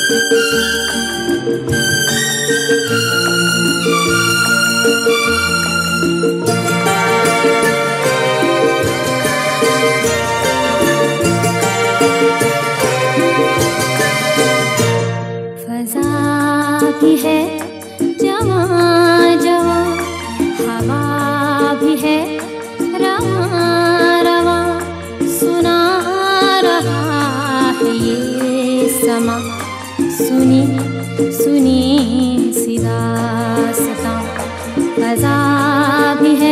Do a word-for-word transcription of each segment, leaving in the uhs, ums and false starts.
भी है जवां जवां, हवा भी है रवां रवां, सुना रहा है ये समा। सुनी सुनी सी दास्तां, फ़ज़ा भी है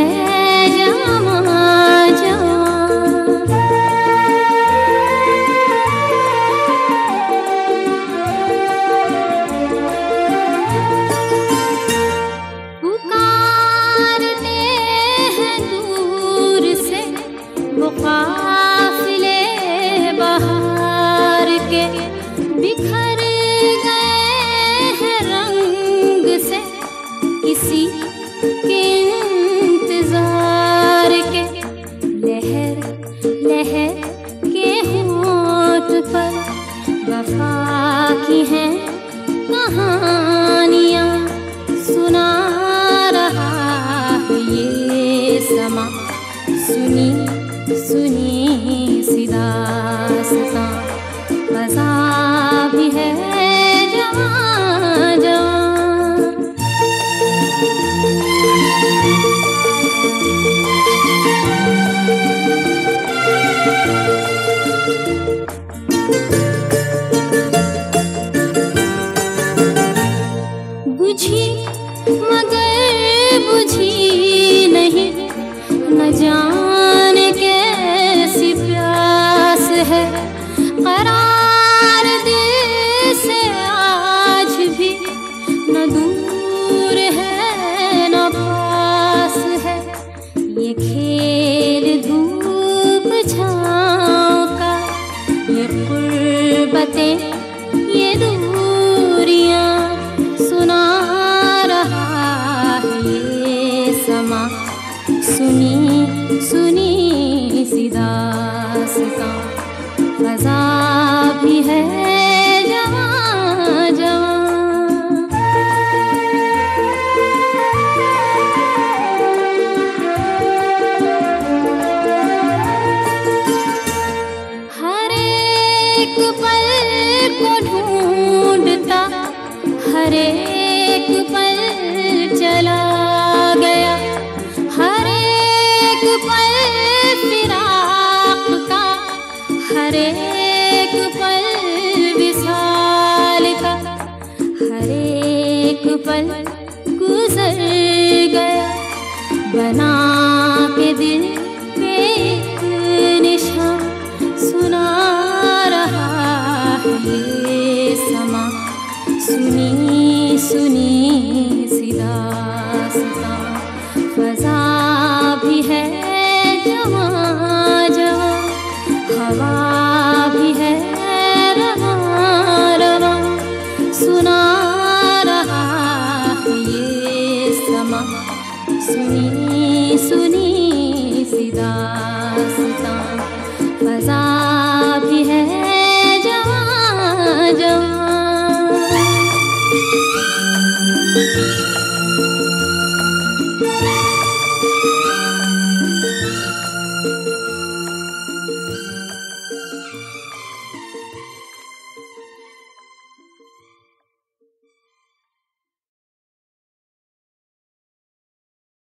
जवां जवां। पुकारते हैं दूर से वो काफ़िले बहार के, बिखर गए हैं रंग से किसी के इंतजार के। लहर लहर के होंठ पर वफा की हैं कहानियाँ, सुना रहा है ये समा। सुनी सुनी सी दास्तां, फ़ज़ा भी है जवां जवां। बुझी मगर बुझी नहीं, न जाने कैसी प्यास है। करार दिल से आज भी न दूर है न पास है। ये खेल धूप छाँव का, ये ग़ुर्बतें ये दूरियाँ, सुना रहा है ये समा। सुनी सुनी सी दास्तां, फ़ज़ा भी है जवां जवां। हर एक पल को ढूंढता, हर एक पल चला गया। हर एक पल फिराक का, हर एक पल विसाल का। हर एक पल गुजर गया, बना के दिल पे एक निशान, सुना रहा है ये समा। सुनी सुनी सी दास्तां, फ़ज़ा भी है जवां जवां, हवा भी है रवां रवां, सुना रहा है ये समा। सुनी सुनी सी दास्तां।